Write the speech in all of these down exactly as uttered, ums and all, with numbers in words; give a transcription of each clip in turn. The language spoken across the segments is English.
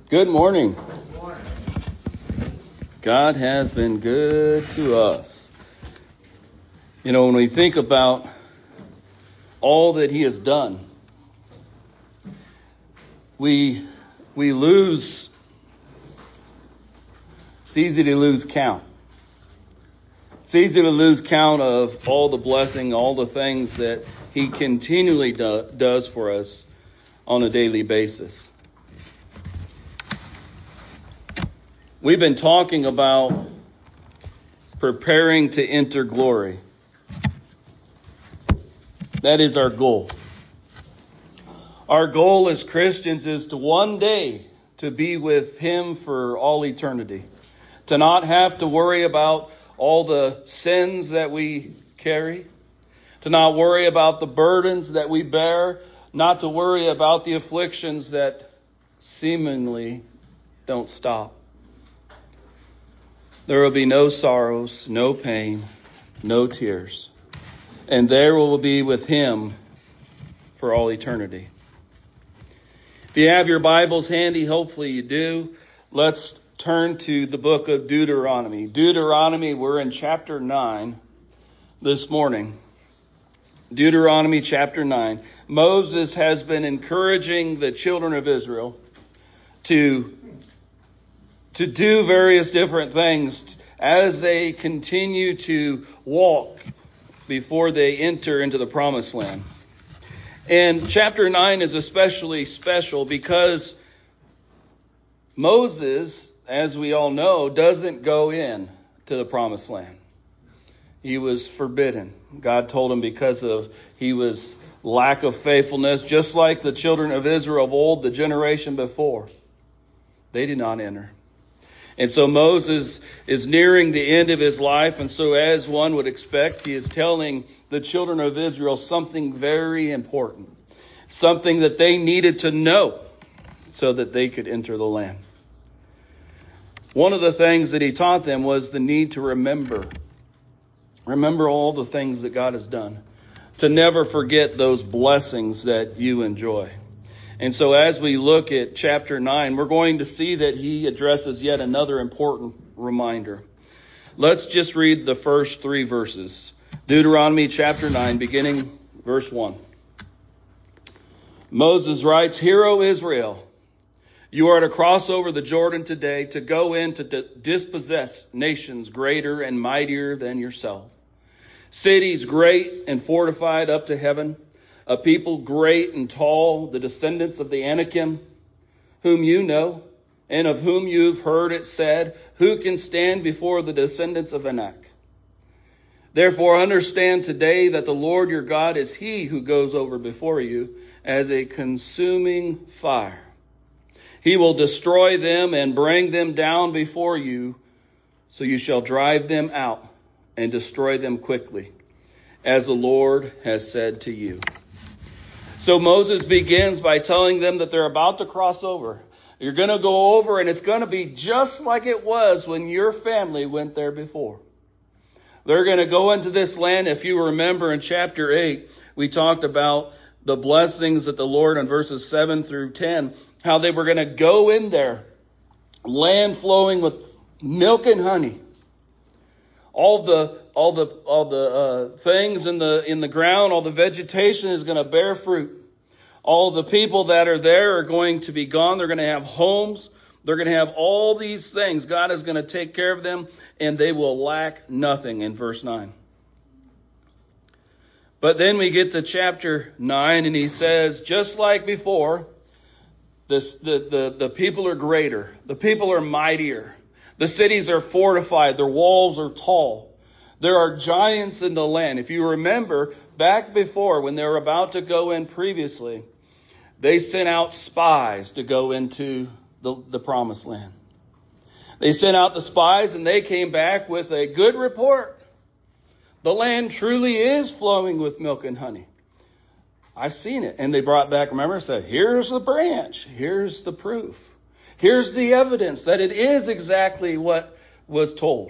Good morning. Good morning. God has been good to us. You know, when we think about all that he has done, we we lose, it's easy to lose count. It's easy to lose count of all the blessing, all the things that he continually do, does for us on a daily basis. We've been talking about preparing to enter glory. That is our goal. Our goal as Christians is to one day to be with him for all eternity. To not have to worry about all the sins that we carry. To not worry about the burdens that we bear. Not to worry about the afflictions that seemingly don't stop. There will be no sorrows, no pain, no tears. And there will be with him for all eternity. If you have your Bibles handy, hopefully you do, let's turn to the book of Deuteronomy. Deuteronomy, we're in chapter nine this morning. Deuteronomy chapter nine. Moses has been encouraging the children of Israel to to do various different things as they continue to walk before they enter into the promised land. And chapter nine is especially special because Moses, as we all know, doesn't go in to the promised land. He was forbidden. God told him because of he was lack of faithfulness, just like the children of Israel of old, the generation before. They did not enter. And so Moses is nearing the end of his life. And so as one would expect, he is telling the children of Israel something very important. Something that they needed to know so that they could enter the land. One of the things that he taught them was the need to remember. Remember all the things that God has done. To never forget those blessings that you enjoy. And so as we look at chapter nine, we're going to see that he addresses yet another important reminder. Let's just read the first three verses. Deuteronomy chapter nine, beginning verse one. Moses writes, "Hear, O Israel, you are to cross over the Jordan today to go in to dispossess nations greater and mightier than yourself. Cities great and fortified up to heaven. A people great and tall, the descendants of the Anakim, whom you know, and of whom you've heard it said, who can stand before the descendants of Anak? Therefore understand today that the Lord your God is he who goes over before you as a consuming fire. He will destroy them and bring them down before you, so you shall drive them out and destroy them quickly, as the Lord has said to you." So Moses begins by telling them that they're about to cross over. You're going to go over and it's going to be just like it was when your family went there before. They're going to go into this land. If you remember in chapter eight, we talked about the blessings that the Lord in verses seven through ten, how they were going to go in there, land flowing with milk and honey. All the all the all the uh, things in the in the ground, all the vegetation is going to bear fruit. All the people that are there are going to be gone. They're going to have homes. They're going to have all these things. God is going to take care of them, and they will lack nothing in verse nine. But then we get to chapter nine, and he says, just like before, this, the, the, the people are greater. The people are mightier. The cities are fortified. Their walls are tall. There are giants in the land. If you remember, back before, when they were about to go in previously, they sent out spies to go into the, the promised land. They sent out the spies and they came back with a good report. The land truly is flowing with milk and honey. I've seen it. And they brought back, remember, said, here's the branch. Here's the proof. Here's the evidence that it is exactly what was told.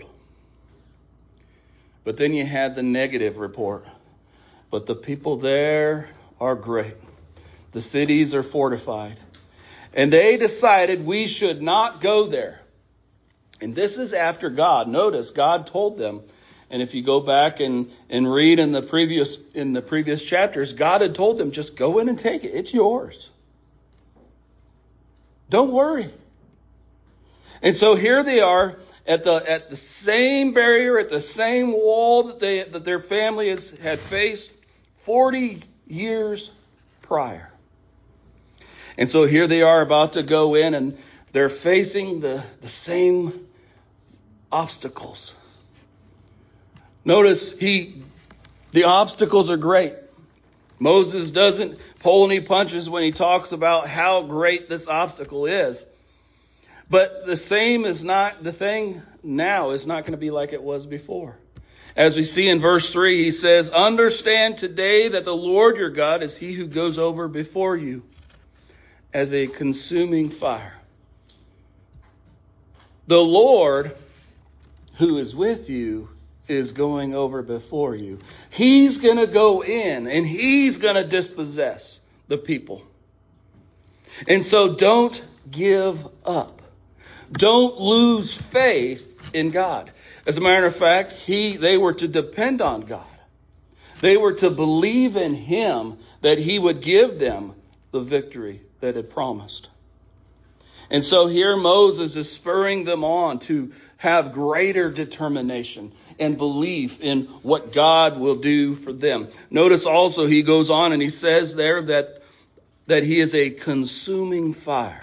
But then you had the negative report. But the people there are great. The cities are fortified. And they decided we should not go there. And this is after God. Notice God told them. And if you go back and, and read in the previous in the previous chapters, God had told them, just go in and take it. It's yours. Don't worry. And so here they are at the at the same barrier, at the same wall that they that their family has had faced forty years prior. And so here they are about to go in, and they're facing the, the same obstacles. Notice he the obstacles are great. Moses doesn't pull any punches when he talks about how great this obstacle is. But the same is not, the thing now is not going to be like it was before. As we see in verse three, he says, understand today that the Lord your God is he who goes over before you as a consuming fire. The Lord who is with you is going over before you. He's going to go in and he's going to dispossess the people. And so don't give up. Don't lose faith in God. As a matter of fact, he they were to depend on God. They were to believe in him that he would give them the victory that had promised. And so here Moses is spurring them on to have greater determination and belief in what God will do for them. Notice also he goes on and he says there that, that he is a consuming fire.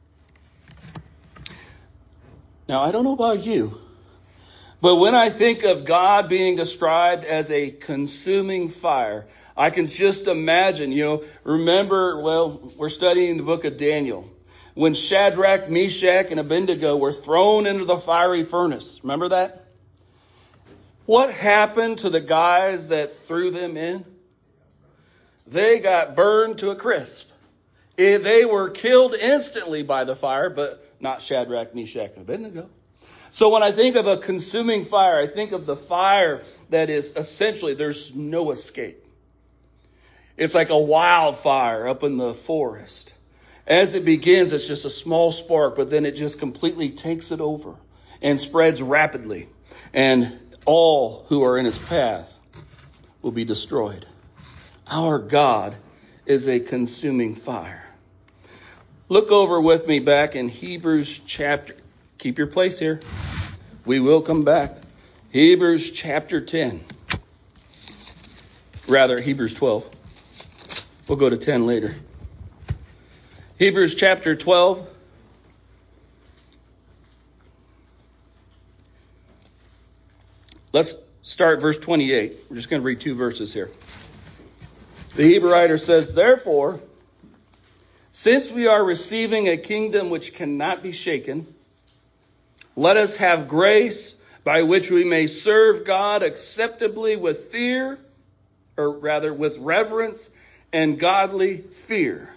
Now, I don't know about you, but when I think of God being described as a consuming fire, I can just imagine, you know, remember, well, we're studying the book of Daniel. When Shadrach, Meshach, and Abednego were thrown into the fiery furnace. Remember that? What happened to the guys that threw them in? They got burned to a crisp. They were killed instantly by the fire, but not Shadrach, Meshach, and Abednego. So when I think of a consuming fire, I think of the fire that is essentially, there's no escape. It's like a wildfire up in the forest. As it begins, it's just a small spark, but then it just completely takes it over and spreads rapidly. And all who are in its path will be destroyed. Our God is a consuming fire. Look over with me back in Hebrews chapter. Keep your place here. We will come back. Hebrews chapter ten. Rather, Hebrews twelve. We'll go to ten later. Hebrews chapter twelve. Let's start verse twenty-eight. We're just going to read two verses here. The Hebrew writer says, therefore, since we are receiving a kingdom which cannot be shaken, let us have grace by which we may serve God acceptably with fear, or rather with reverence and godly fear.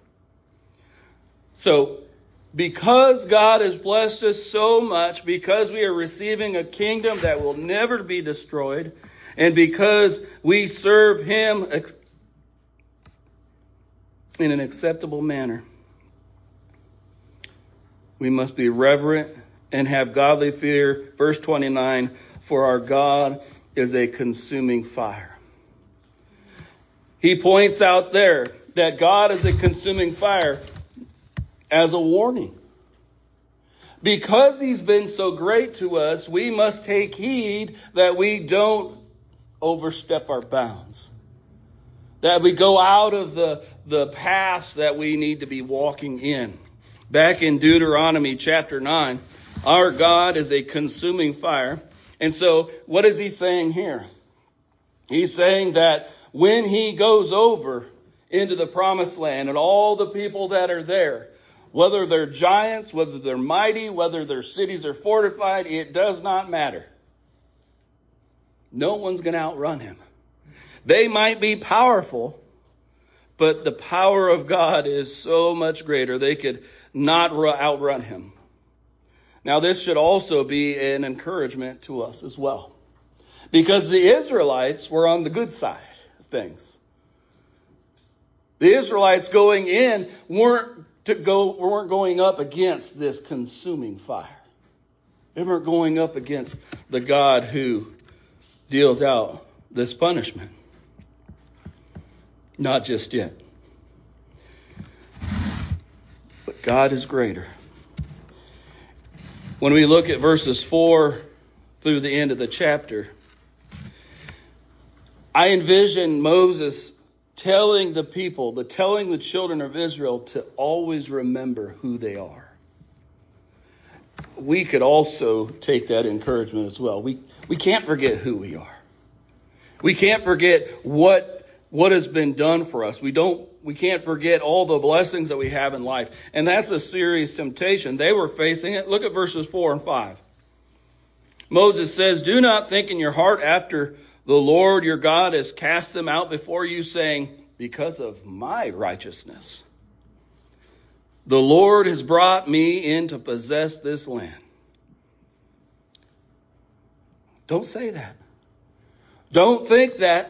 So, because God has blessed us so much, because we are receiving a kingdom that will never be destroyed, and because we serve him in an acceptable manner, we must be reverent and have godly fear. Verse twenty-nine, for our God is a consuming fire. He points out there that God is a consuming fire as a warning. Because he's been so great to us, we must take heed that we don't overstep our bounds. That we go out of the, the paths that we need to be walking in. Back in Deuteronomy chapter nine, our God is a consuming fire. And so what is he saying here? He's saying that when he goes over into the promised land and all the people that are there, whether they're giants, whether they're mighty, whether their cities are fortified, it does not matter. No one's going to outrun him. They might be powerful, but the power of God is so much greater, they could not outrun him. Now, this should also be an encouragement to us as well. Because the Israelites were on the good side of things. The Israelites going in weren't to go, we weren't going up against this consuming fire. We weren't going up against the God who deals out this punishment. Not just yet. But God is greater. When we look at verses four through the end of the chapter, I envision Moses telling the people, the telling the children of Israel to always remember who they are. We could also take that encouragement as well. We we can't forget who we are. We can't forget what what has been done for us. We don't we can't forget all the blessings that we have in life. And that's a serious temptation. They were facing it. Look at verses four and five. Moses says, "Do not think in your heart after the Lord your God has cast them out before you, saying, because of my righteousness, the Lord has brought me in to possess this land." Don't say that. Don't think that.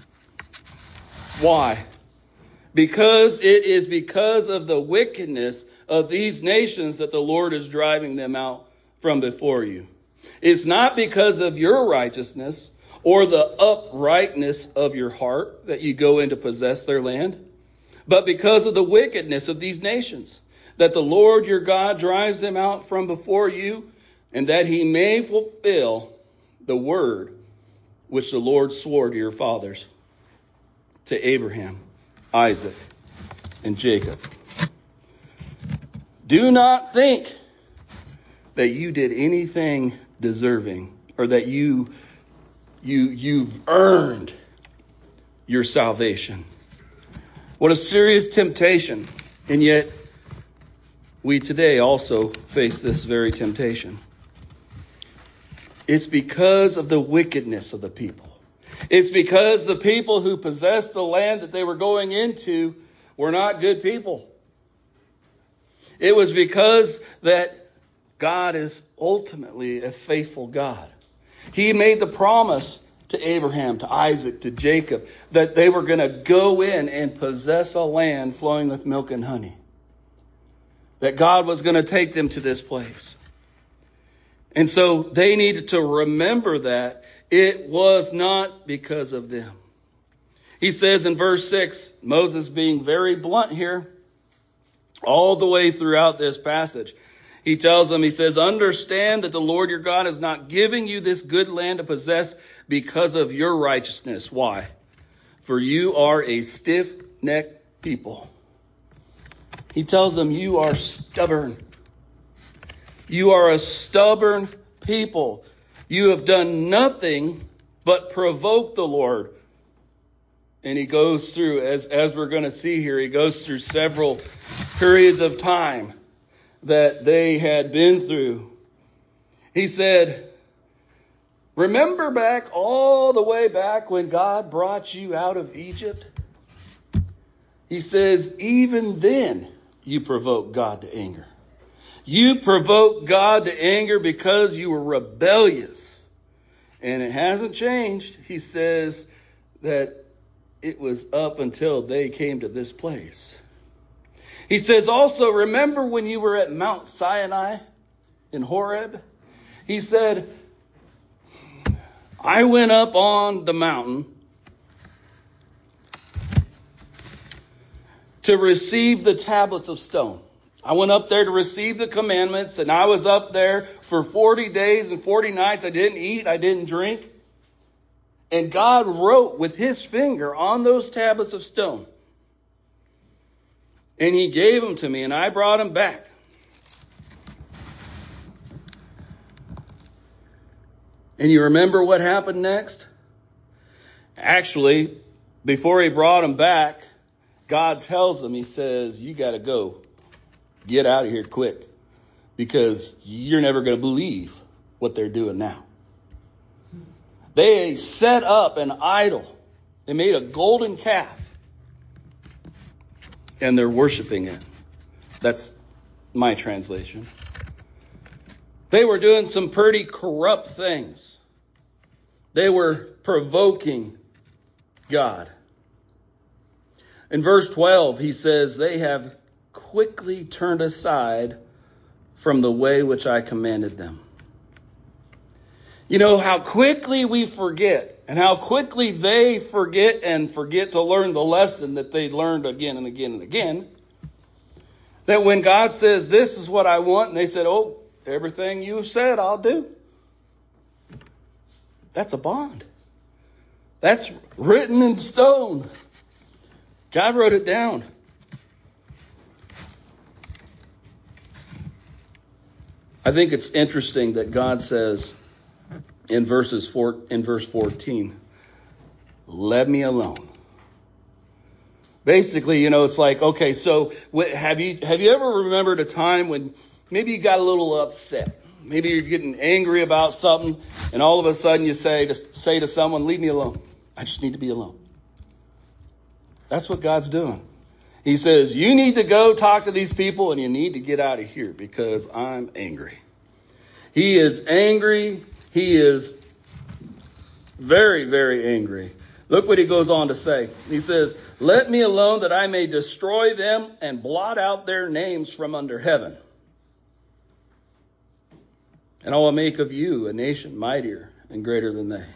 Why? Because it is because of the wickedness of these nations that the Lord is driving them out from before you. It's not because of your righteousness or the uprightness of your heart that you go in to possess their land, but because of the wickedness of these nations, that the Lord your God drives them out from before you, and that he may fulfill the word which the Lord swore to your fathers, to Abraham, Isaac, and Jacob. Do not think that you did anything deserving, or that you You, you've earned your salvation. What a serious temptation. And yet, we today also face this very temptation. It's because of the wickedness of the people. It's because the people who possessed the land that they were going into were not good people. It was because that God is ultimately a faithful God. He made the promise to Abraham, to Isaac, to Jacob, that they were going to go in and possess a land flowing with milk and honey. That God was going to take them to this place. And so they needed to remember that it was not because of them. He says in verse six, Moses being very blunt here, all the way throughout this passage, he tells them, he says, understand that the Lord your God is not giving you this good land to possess because of your righteousness. Why? For you are a stiff-necked people. He tells them you are stubborn. You are a stubborn people. You have done nothing but provoke the Lord. And he goes through, as, as we're going to see here, he goes through several periods of time that they had been through. He said, remember back all the way back when God brought you out of Egypt? He says, even then you provoked God to anger. You provoked God to anger because you were rebellious. And it hasn't changed. He says that it was up until they came to this place. He says also, remember when you were at Mount Sinai in Horeb? He said, I went up on the mountain to receive the tablets of stone. I went up there to receive the commandments, and I was up there for forty days and forty nights. I didn't eat, I didn't drink. And God wrote with his finger on those tablets of stone. And he gave them to me, and I brought them back. And you remember what happened next? Actually, before he brought them back, God tells them, he says, you got to go. Get out of here quick. Because you're never going to believe what they're doing now. They set up an idol. They made a golden calf. And they're worshiping it. That's my translation. They were doing some pretty corrupt things. They were provoking God. In verse twelve, he says, they have quickly turned aside from the way which I commanded them. You know, how quickly we forget, and how quickly they forget and forget to learn the lesson that they learned again and again and again. That when God says, this is what I want, and they said, oh, everything you said, I'll do. That's a bond. That's written in stone. God wrote it down. I think it's interesting that God says in verses four, in verse fourteen, let me alone. Basically, you know, it's like, okay, so have you have you ever remembered a time when maybe you got a little upset? Maybe you're getting angry about something, and all of a sudden you say to say to someone, leave me alone. I just need to be alone. That's what God's doing. He says, you need to go talk to these people and you need to get out of here because I'm angry. He is angry. He is very, very angry. Look what he goes on to say. He says, let me alone that I may destroy them and blot out their names from under heaven. And I will make of you a nation mightier and greater than they.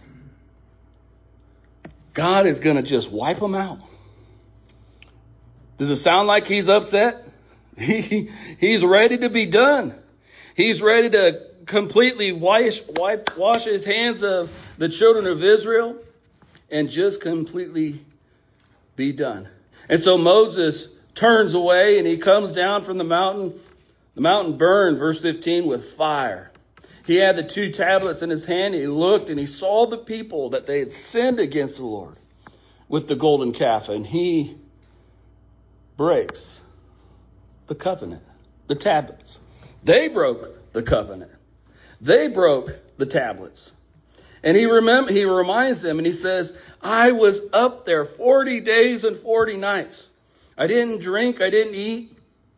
God is going to just wipe them out. Does it sound like he's upset? He, he's ready to be done. He's ready to completely wash, wipe, wash his hands of the children of Israel and just completely be done. And so Moses turns away and he comes down from the mountain. The mountain burned, verse fifteen, with fire. He had the two tablets in his hand. He looked and he saw the people that they had sinned against the Lord with the golden calf. And he breaks the covenant, the tablets. They broke the covenant. They broke the tablets. And he remember, he reminds them and he says, I was up there forty days and forty nights. I didn't drink. I didn't eat.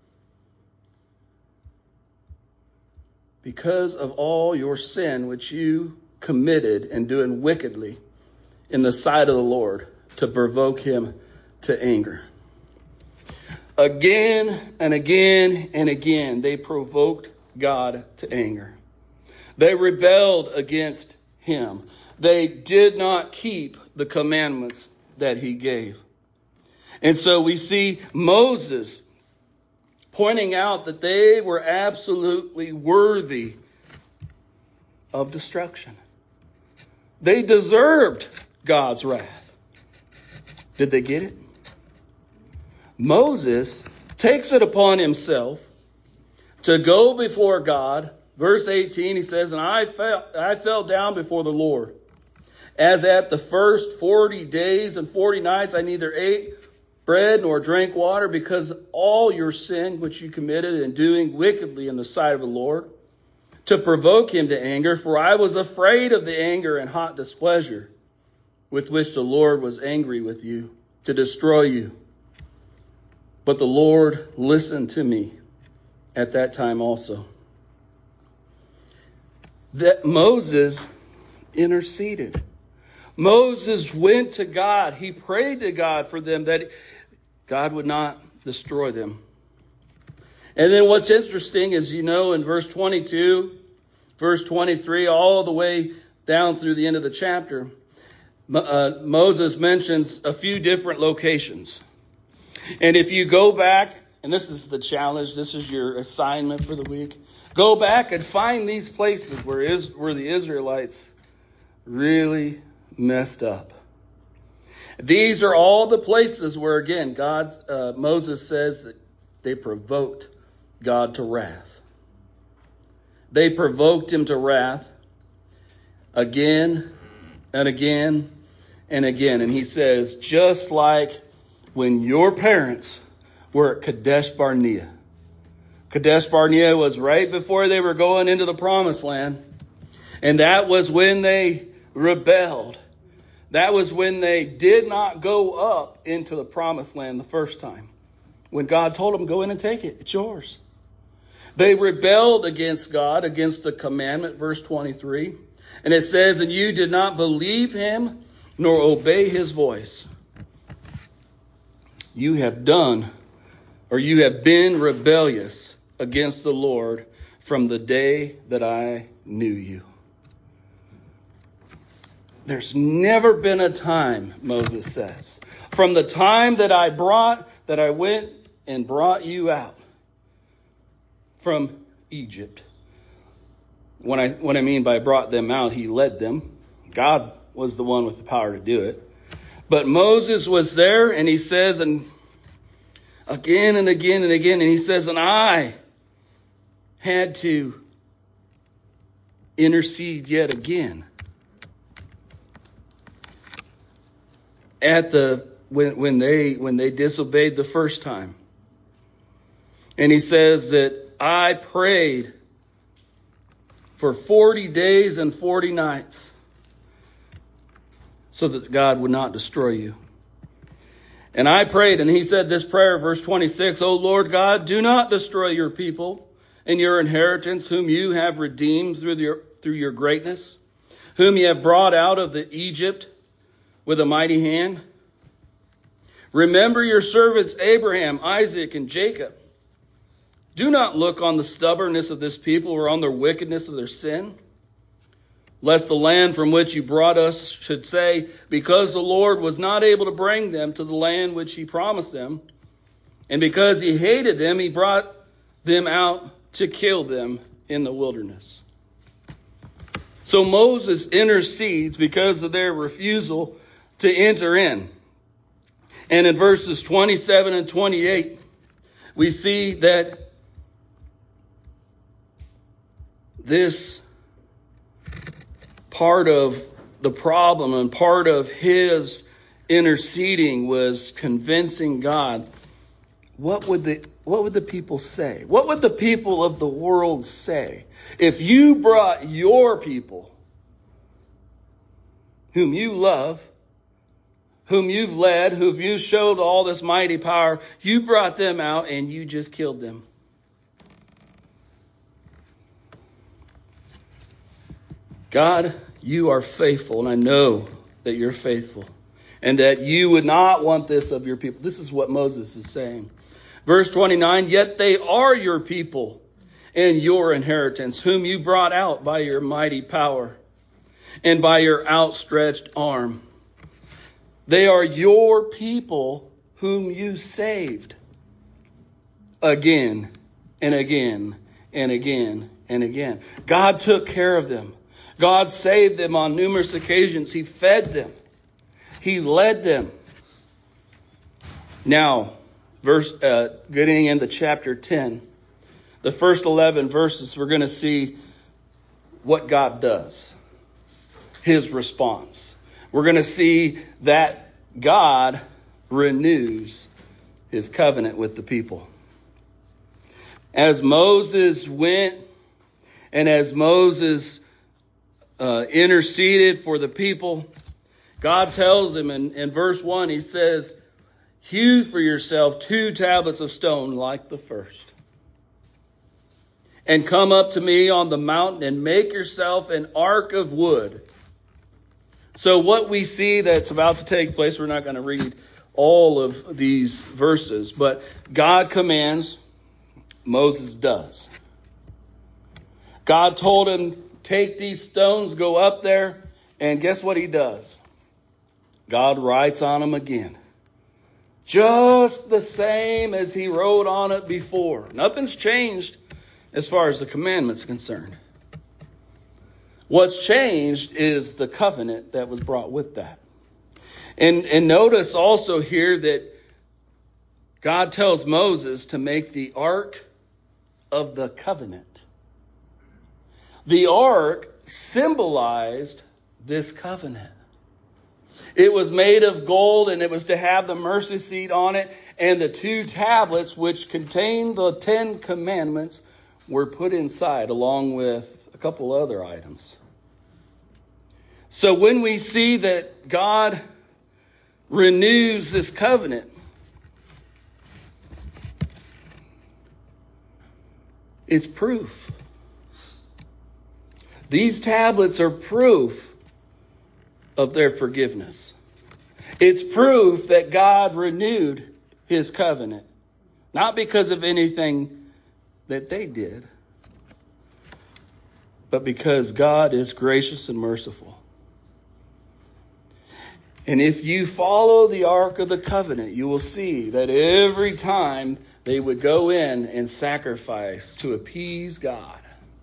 Because of all your sin, which you committed in doing wickedly in the sight of the Lord to provoke him to anger. Again and again and again, they provoked God to anger. They rebelled against him. They did not keep the commandments that he gave. And so we see Moses pointing out that they were absolutely worthy of destruction. They deserved God's wrath. Did they get it? Moses takes it upon himself to go before God. Verse eighteen, he says, and I fell, I fell down before the Lord. As at the first forty days and forty nights, I neither ate bread nor drank water because all your sin which you committed in doing wickedly in the sight of the Lord to provoke him to anger. For I was afraid of the anger and hot displeasure with which the Lord was angry with you to destroy you. But the Lord listened to me at that time also. That Moses interceded. Moses went to God. He prayed to God for them that God would not destroy them. And then what's interesting is, you know, in verse twenty-two, verse twenty-three, all the way down through the end of the chapter, uh, Moses mentions a few different locations. And if you go back, and this is the challenge, this is your assignment for the week, go back and find these places where is where the Israelites really messed up. These are all the places where, again, God, uh, Moses says that they provoked God to wrath. They provoked him to wrath again and again and again. And he says, just like when your parents were at Kadesh Barnea. Kadesh Barnea was right before they were going into the promised land. And that was when they rebelled. That was when they did not go up into the promised land the first time. When God told them, go in and take it. It's yours. They rebelled against God, against the commandment, verse twenty-three. And it says, and you did not believe him nor obey his voice. You have done or you have been rebellious against the Lord from the day that I knew you. There's never been a time, Moses says, from the time that I brought, that I went and brought you out from Egypt. When I, what I mean by brought them out, he led them. God was the one with the power to do it. But Moses was there, and he says, and again and again and again, and he says, and I had to intercede yet again. At the when when they when they disobeyed the first time. And he says that I prayed for forty days and forty nights so that God would not destroy you. And I prayed, and he said this prayer, verse twenty-six, O Lord God, do not destroy your people and your inheritance, whom you have redeemed through your, through your greatness, whom you have brought out of the Egypt with a mighty hand. Remember your servants Abraham, Isaac, and Jacob. Do not look on the stubbornness of this people or on their wickedness of their sin, lest the land from which you brought us should say, because the Lord was not able to bring them to the land which he promised them, and because he hated them, he brought them out to kill them in the wilderness. So Moses intercedes because of their refusal to enter in. And in verses twenty-seven and twenty-eight, we see that this part of the problem and part of his interceding was convincing God. What would the what would the people say? What would the people of the world say if you brought your people, whom you love, whom you've led, whom you showed all this mighty power, you brought them out and you just killed them? God, you are faithful, and I know that you're faithful, and that you would not want this of your people. This is what Moses is saying. Verse twenty-nine, yet they are your people and your inheritance, whom you brought out by your mighty power and by your outstretched arm. They are your people whom you saved again and again and again and again. God took care of them. God saved them on numerous occasions. He fed them. He led them. Now, verse uh, getting into chapter ten, the first eleven verses, we're going to see what God does, his response. We're going to see that God renews his covenant with the people. As Moses went and as Moses uh, interceded for the people, God tells him in, in verse one, he says, hew for yourself two tablets of stone like the first, and come up to me on the mountain and make yourself an ark of wood. So what we see that's about to take place, we're not going to read all of these verses, but God commands, Moses does. God told him, take these stones, go up there, and guess what he does? God writes on them again. Just the same as he wrote on it before. Nothing's changed as far as the commandment's concerned. What's changed is the covenant that was brought with that. And, and notice also here that God tells Moses to make the ark of the covenant. The ark symbolized this covenant. It was made of gold, and it was to have the mercy seat on it. And the two tablets which contained the Ten Commandments were put inside along with a couple other items. So when we see that God renews this covenant, it's proof. These tablets are proof of their forgiveness. It's proof that God renewed his covenant. Not because of anything that they did, but because God is gracious and merciful. And if you follow the Ark of the Covenant, you will see that every time they would go in and sacrifice to appease God,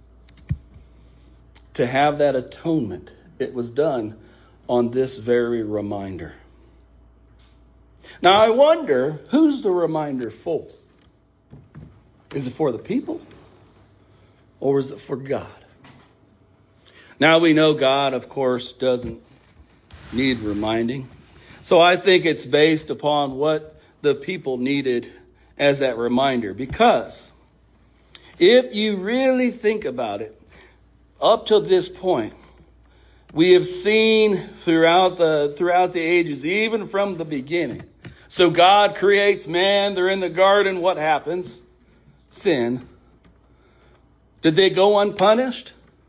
to have that atonement, it was done on this very reminder. Now I wonder, who's the reminder for? Is it for the people? Or is it for God? Now we know God, of course, doesn't need reminding. So I think it's based upon what the people needed as that reminder. Because if you really think about it, up to this point, we have seen throughout the throughout the ages, even from the beginning. So God creates man, they're in the garden, what happens? Sin. Did they go unpunished?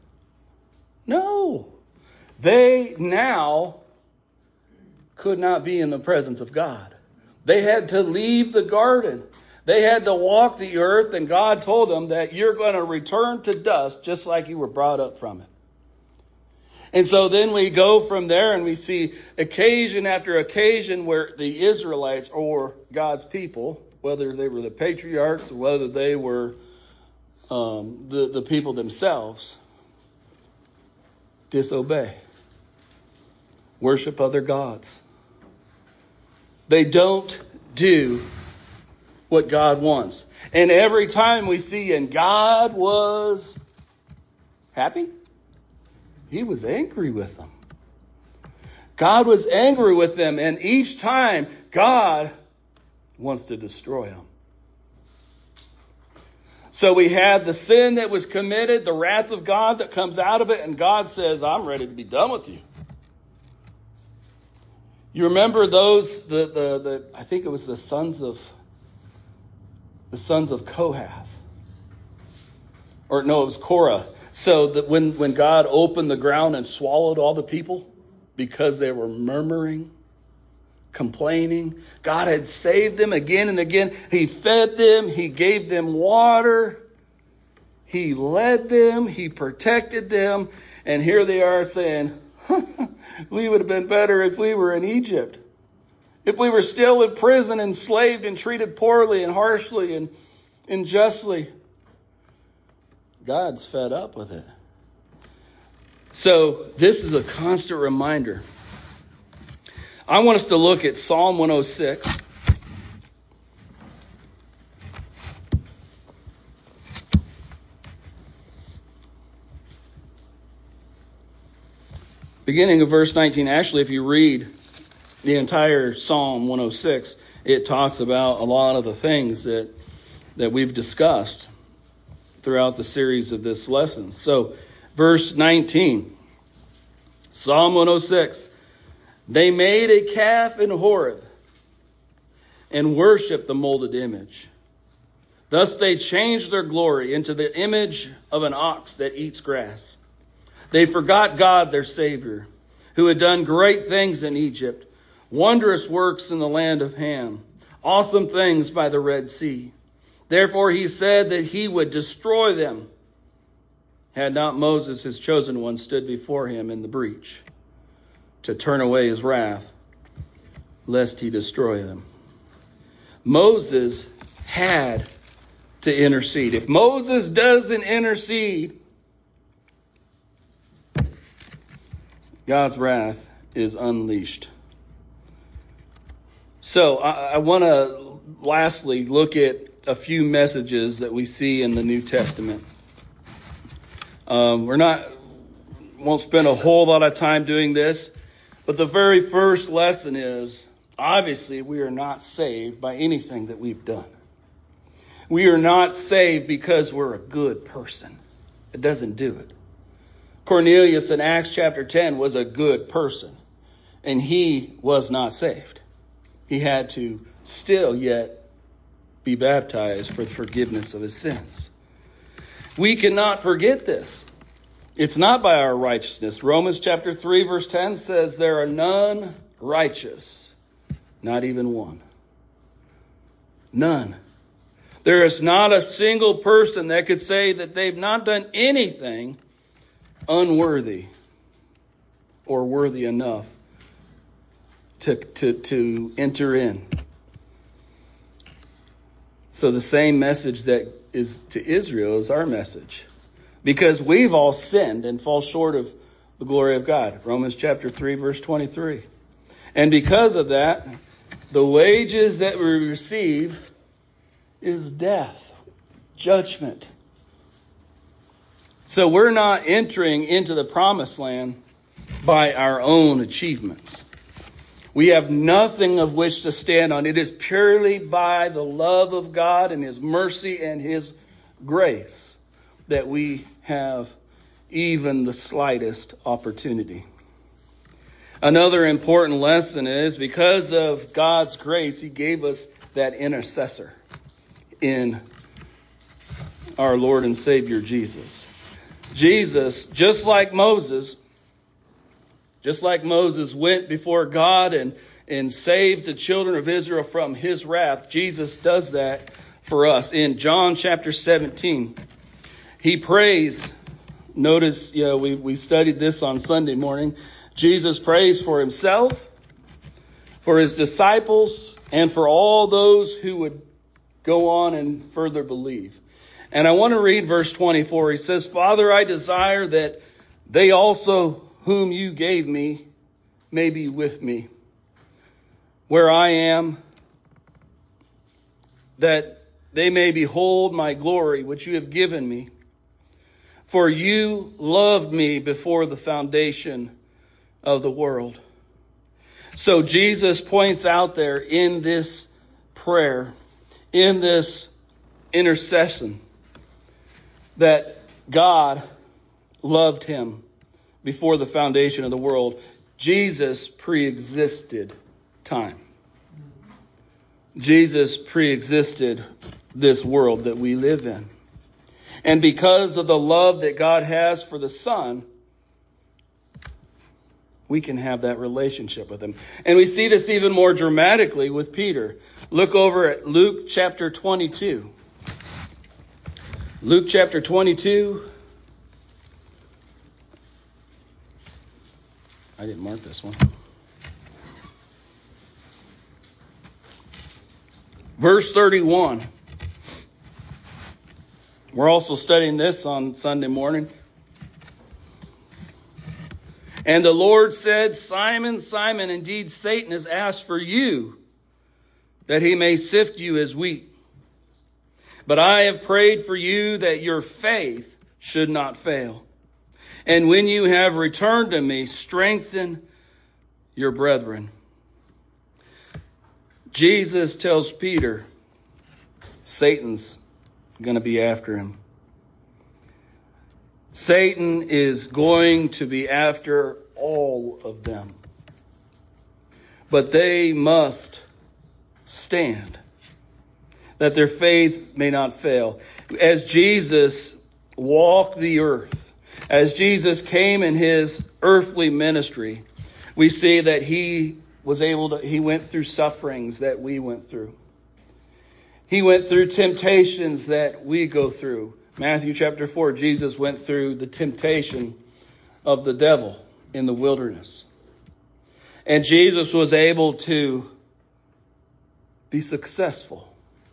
No. They now could not be in the presence of God. They had to leave the garden. They had to walk the earth, and God told them that you're going to return to dust just like you were brought up from it. And so then we go from there and we see occasion after occasion where the Israelites, or God's people, whether they were the patriarchs or whether they were um, the, the people themselves, disobey, worship other gods. They don't do what God wants. And every time we see, and God was happy, he was angry with them. God was angry with them, and each time God wants to destroy them. So we have the sin that was committed, the wrath of God that comes out of it, and God says, I'm ready to be done with you. You remember those, the, the, the I think it was the sons of, the sons of Kohath. Or no, it was Korah. So that when, when God opened the ground and swallowed all the people because they were murmuring, complaining, God had saved them again and again. He fed them. He gave them water. He led them. He protected them. And here they are saying, we would have been better if we were in Egypt. If we were still in prison, enslaved and treated poorly and harshly and unjustly. God's fed up with it. So this is a constant reminder. I want us to look at Psalm one oh six. Beginning of verse nineteen. Actually, if you read the entire Psalm one oh six, it talks about a lot of the things that, that we've discussed throughout the series of this lesson. So, verse nineteen, Psalm one oh six. They made a calf in Horeb and worshipped the molded image. Thus they changed their glory into the image of an ox that eats grass. They forgot God, their Savior, who had done great things in Egypt, wondrous works in the land of Ham, awesome things by the Red Sea. Therefore he said that he would destroy them, had not Moses, his chosen one, stood before him in the breach to turn away his wrath, lest he destroy them. Moses had to intercede. If Moses doesn't intercede, God's wrath is unleashed. So I, I want to lastly look at a few messages that we see in the New Testament. Um, we're not, won't spend a whole lot of time doing this, but the very first lesson is, obviously, we are not saved by anything that we've done. We are not saved because we're a good person. It doesn't do it. Cornelius in Acts chapter ten was a good person, and he was not saved. He had to still yet be baptized for the forgiveness of his sins. We cannot forget this. It's not by our righteousness. Romans chapter three verse ten says there are none righteous, not even one. None. There is not a single person that could say that they've not done anything unworthy or worthy enough to, to, to enter in. So the same message that is to Israel is our message. Because we've all sinned and fall short of the glory of God. Romans chapter three, verse twenty-three. And because of that, the wages that we receive is death, judgment. So we're not entering into the promised land by our own achievements. We have nothing of which to stand on. It is purely by the love of God and His mercy and His grace that we have even the slightest opportunity. Another important lesson is because of God's grace, He gave us that intercessor in our Lord and Savior Jesus. Jesus, just like Moses, just like Moses went before God and, and saved the children of Israel from His wrath, Jesus does that for us. In John chapter seventeen, He prays. Notice, you know, we, we studied this on Sunday morning. Jesus prays for Himself, for His disciples, and for all those who would go on and further believe. And I want to read verse twenty-four. He says, Father, I desire that they also whom you gave me may be with me where I am, that they may behold my glory, which you have given me. For you loved me before the foundation of the world. So Jesus points out there in this prayer, in this intercession, that God loved him before the foundation of the world. Jesus pre-existed time. Jesus pre-existed this world that we live in. And because of the love that God has for the Son, we can have that relationship with Him. And we see this even more dramatically with Peter. Look over at Luke chapter twenty-two. Luke chapter twenty-two. I didn't mark this one. Verse thirty-one. We're also studying this on Sunday morning. And the Lord said, Simon, Simon, indeed Satan has asked for you, that he may sift you as wheat. But I have prayed for you that your faith should not fail. And when you have returned to me, strengthen your brethren. Jesus tells Peter, Satan's going to be after him. Satan is going to be after all of them. But they must stand, that their faith may not fail. As Jesus walked the earth, as Jesus came in His earthly ministry, we see that He was able to, He went through sufferings that we went through. He went through temptations that we go through. Matthew chapter four, Jesus went through the temptation of the devil in the wilderness. And Jesus was able to be successful.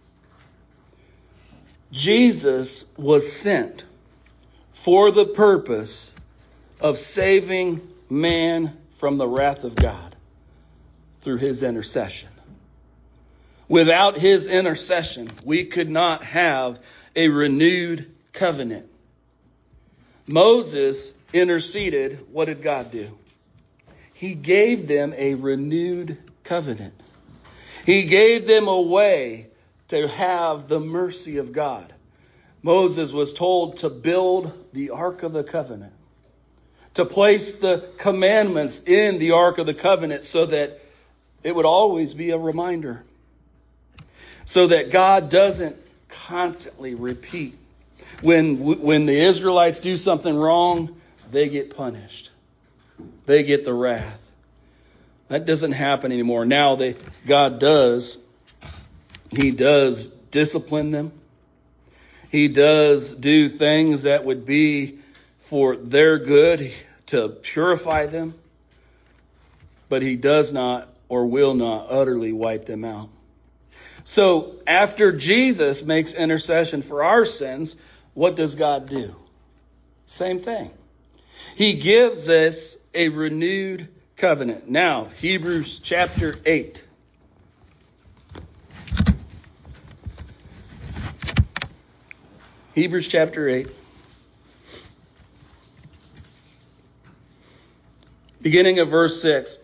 Jesus was sent for the purpose of saving man from the wrath of God through His intercession. Without His intercession, we could not have a renewed covenant. Moses interceded. What did God do? He gave them a renewed covenant. He gave them a way to have the mercy of God. Moses was told to build the Ark of the Covenant, to place the commandments in the Ark of the Covenant so that it would always be a reminder, so that God doesn't constantly repeat. When, when the Israelites do something wrong, they get punished. They get the wrath. That doesn't happen anymore. Now they, God does, He does discipline them. He does do things that would be for their good to purify them, but he does not or will not utterly wipe them out. So after Jesus makes intercession for our sins, what does God do? Same thing. He gives us a renewed covenant. Now, Hebrews chapter eight. Hebrews chapter eight. Beginning of verse six.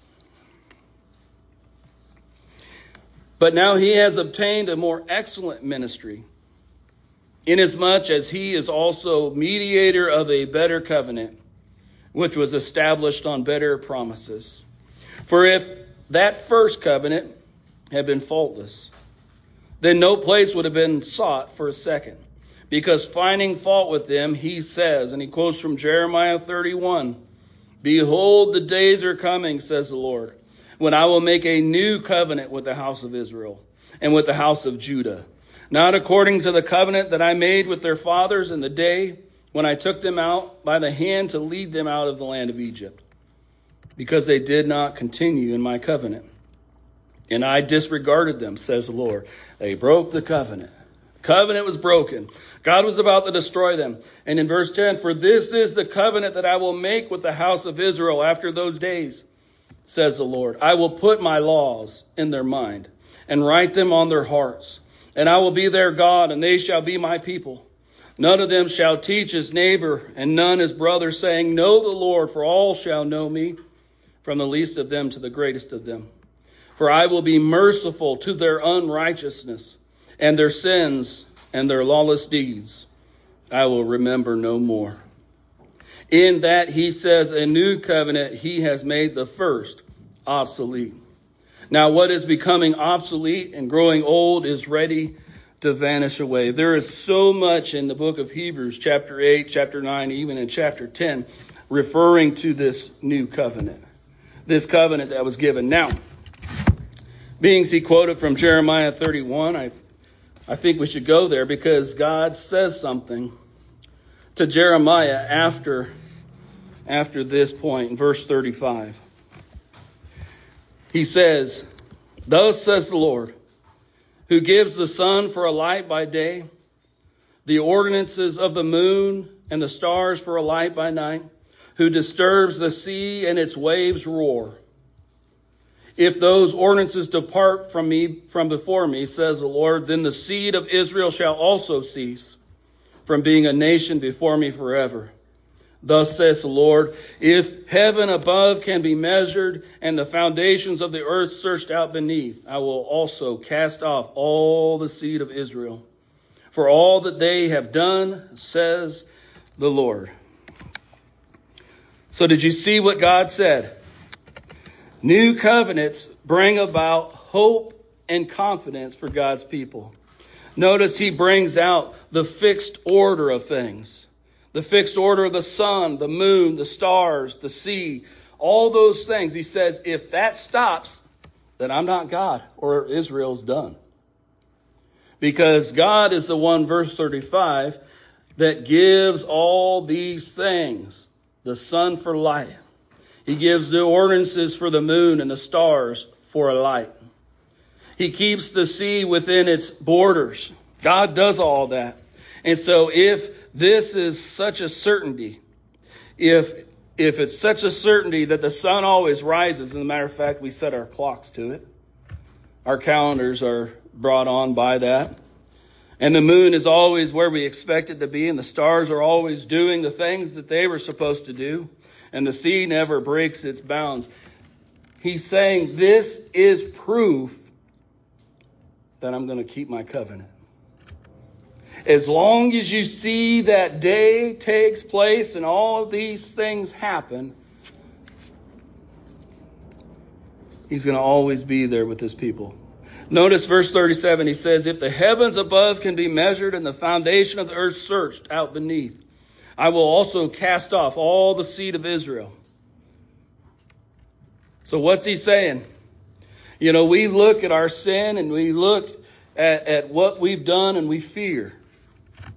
But now he has obtained a more excellent ministry, inasmuch as he is also mediator of a better covenant, which was established on better promises. For if that first covenant had been faultless, then no place would have been sought for a second. Because finding fault with them, he says, and he quotes from Jeremiah thirty-one, Behold, the days are coming, says the Lord, when I will make a new covenant with the house of Israel and with the house of Judah, not according to the covenant that I made with their fathers in the day when I took them out by the hand to lead them out of the land of Egypt, because they did not continue in my covenant. And I disregarded them, says the Lord. They broke the covenant. Covenant was broken. God was about to destroy them. And in verse ten, for this is the covenant that I will make with the house of Israel after those days, says the Lord. I will put my laws in their mind and write them on their hearts. And I will be their God, and they shall be my people. None of them shall teach his neighbor and none his brother, saying, Know the Lord, for all shall know me, from the least of them to the greatest of them. For I will be merciful to their unrighteousness, and their sins and their lawless deeds I will remember no more. In that he says a new covenant, he has made the first obsolete. Now what is becoming obsolete and growing old is ready to vanish away. There is so much in the book of Hebrews, chapter eight, chapter nine, even in chapter ten, referring to this new covenant. This covenant that was given. Now, being he quoted from Jeremiah thirty-one, I, I think we should go there because God says something to Jeremiah after, after this point in verse thirty-five. He says, Thus says the Lord, who gives the sun for a light by day, the ordinances of the moon and the stars for a light by night, who disturbs the sea and its waves roar. If those ordinances depart from me, from before me, says the Lord, then the seed of Israel shall also cease from being a nation before me forever. Thus says the Lord, if heaven above can be measured and the foundations of the earth searched out beneath, I will also cast off all the seed of Israel for all that they have done, says the Lord. So did you see what God said? New covenants bring about hope and confidence for God's people. Notice he brings out the fixed order of things. The fixed order of the sun, the moon, the stars, the sea, all those things. He says, if that stops, then I'm not God, or Israel's done. Because God is the one, verse thirty-five, that gives all these things. The sun for light. He gives the ordinances for the moon and the stars for a light. He keeps the sea within its borders. God does all that. And so if this is such a certainty, if if it's such a certainty that the sun always rises, as a matter of fact, we set our clocks to it. Our calendars are brought on by that. And the moon is always where we expect it to be, and the stars are always doing the things that they were supposed to do, and the sea never breaks its bounds. He's saying this is proof that I'm going to keep my covenant. As long as you see that day takes place and all of these things happen, he's going to always be there with his people. Notice verse thirty-seven, he says, if the heavens above can be measured and the foundation of the earth searched out beneath, I will also cast off all the seed of Israel. So what's he saying? You know, we look at our sin and we look at, at what we've done and we fear.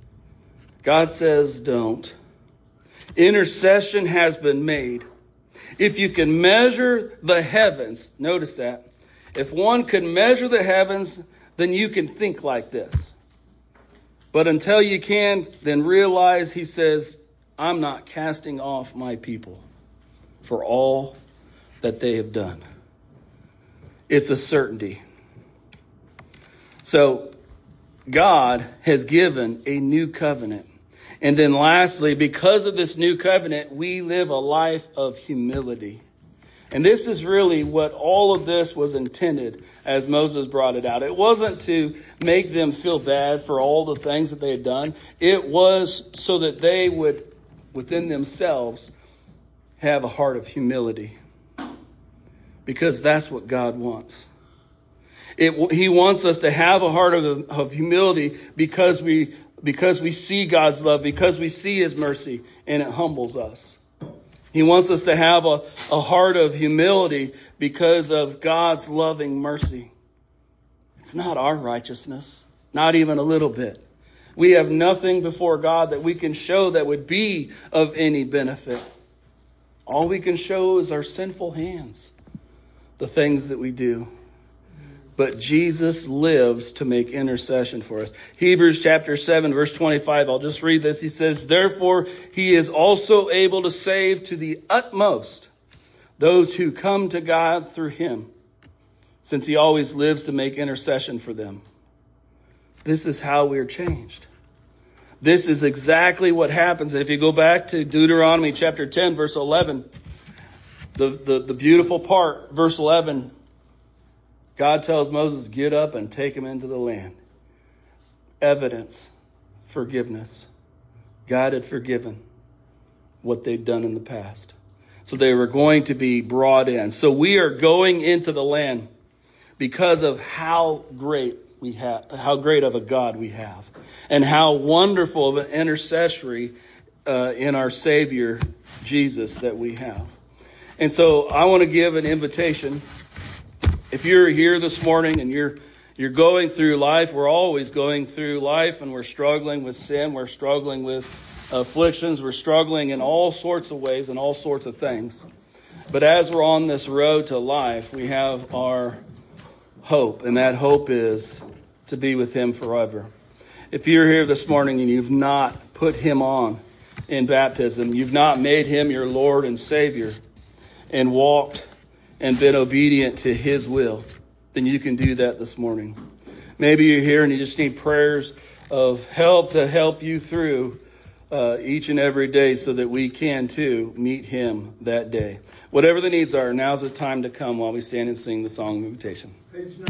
God says don't. Intercession has been made. If you can measure the heavens, notice that. If one could measure the heavens, then you can think like this. But until you can, then realize, he says, I'm not casting off my people for all that they have done. It's a certainty. So God has given a new covenant. And then lastly, because of this new covenant, we live a life of humility. And this is really what all of this was intended as Moses brought it out. It wasn't to make them feel bad for all the things that they had done. It was so that they would, within themselves, have a heart of humility. Because that's what God wants. It, he wants us to have a heart of, of humility because we, because we see God's love, because we see his mercy, and it humbles us. He wants us to have a, a heart of humility because of God's loving mercy. It's not our righteousness, not even a little bit. We have nothing before God that we can show that would be of any benefit. All we can show is our sinful hands, the things that we do. But Jesus lives to make intercession for us. Hebrews chapter seven, verse twenty-five. I'll just read this. He says, therefore, he is also able to save to the utmost those who come to God through him, since he always lives to make intercession for them. This is how we're changed. This is exactly what happens. If you go back to Deuteronomy chapter ten, verse eleven, the, the, the beautiful part, verse eleven, God tells Moses, get up and take him into the land. Evidence, forgiveness. God had forgiven what they'd done in the past. So they were going to be brought in. So we are going into the land because of how great we have, how great of a God we have, and how wonderful of an intercessory uh, in our Savior, Jesus, that we have. And so I want to give an invitation. If you're here this morning and you're you're going through life, we're always going through life and we're struggling with sin, we're struggling with afflictions, we're struggling in all sorts of ways and all sorts of things. But as we're on this road to life, we have our hope, and that hope is to be with him forever. If you're here this morning and you've not put him on in baptism, you've not made him your Lord and Savior and walked and been obedient to his will, then you can do that this morning. Maybe you're here and you just need prayers of help to help you through uh, each and every day so that we can too meet him that day. Whatever the needs are, now's the time to come while we stand and sing the song of invitation.